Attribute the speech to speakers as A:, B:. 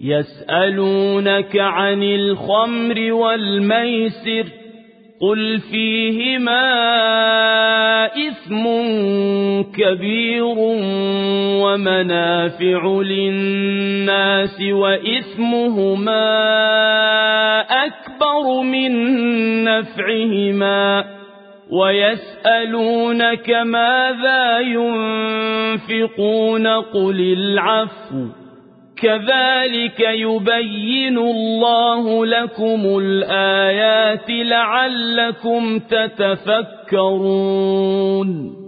A: يسألونك عن الخمر والميسر قل فيهما إثم كبير ومنافع للناس وإثمهما أكبر من نفعهما ويسألونك ماذا ينفقون قل العفو كذلك يبين الله لكم الآيات لعلكم تتفكرون